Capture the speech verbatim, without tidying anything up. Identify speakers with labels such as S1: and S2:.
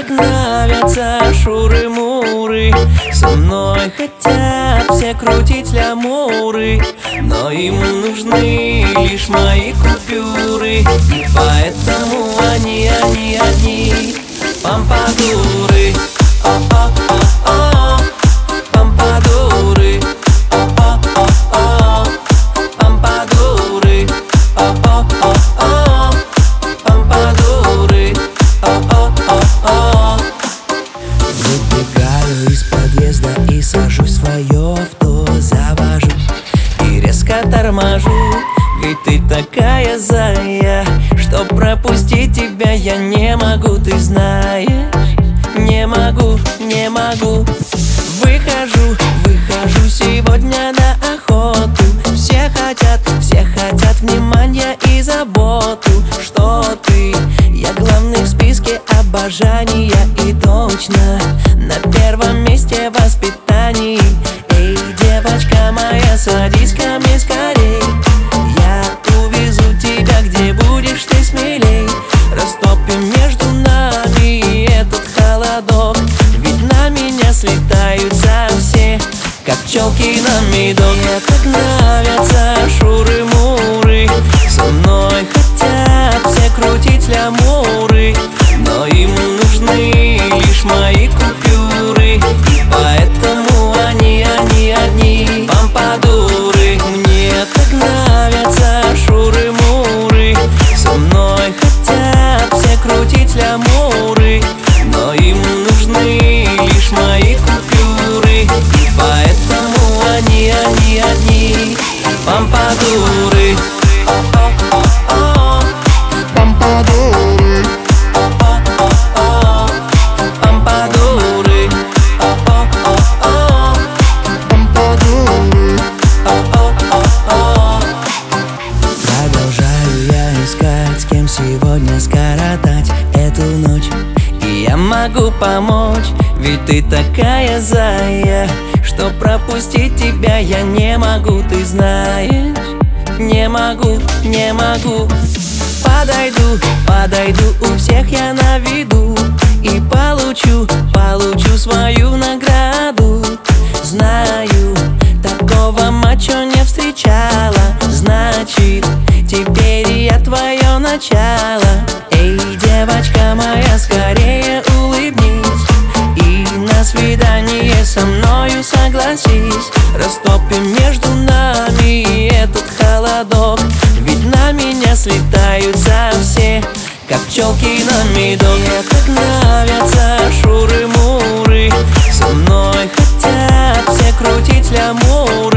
S1: так нравятся шуры-муры. Со мной хотят все крутить лямуры, но им нужны лишь мои купюры. И поэтому они, они, они помпадуры. О-о-о-о, помпадуры. О-о-о-о, помпадуры. О-о-о-о, помпадуры. О-о-о-о. Выбегаю из подъезда и сажусь в свое авто, завожу и резко торможу. Ведь ты такая зая, что пропустить тебя я не могу, ты знаешь. Не могу, не могу. Выхожу, выхожу сегодня на охоту. Все хотят, все хотят внимания и заботу. Что ты? Я главный в списке обожания. И точно на первом месте воспитании. Эй, девочка моя, садись ко мне скорей. Я увезу тебя, где будешь ты смелей. Растопим между нами этот холодок. Ведь на меня слетаются все, как пчелки на медок. Мне так нравятся шуры-муры. Со мной хотят все крутить лямуры, но им нужны лишь мои купюры. И поэтому они, они, они помпадуры. Мне так нравятся шуры-муры. Со мной хотят все крутить лямуры, но им нужны лишь мои купюры. И поэтому они, они, они помпадуры. О-о-о-о, помпадуры. О-о-о-о, помпадуры. О-о-о-о, помпадуры. О-о-о-о. Продолжаю я искать, с кем сегодня скоротать эту ночь. И я могу помочь, ведь ты такая зая, что пропустить тебя я не могу, ты знаешь. Не могу, не могу. Подойду, подойду, у всех я на виду. И получу, получу свою награду. Знаю, такого мачо не встречала. Значит, теперь я твое начало. Эй, девочка моя, скорее улыбнись и на свидание со мною согласись. Растопим между нами этот холодок. Ведь на меня слетаются все, как пчелки на медок. Мне так нравятся шуры-муры. Со мной хотят все крутить лямуры,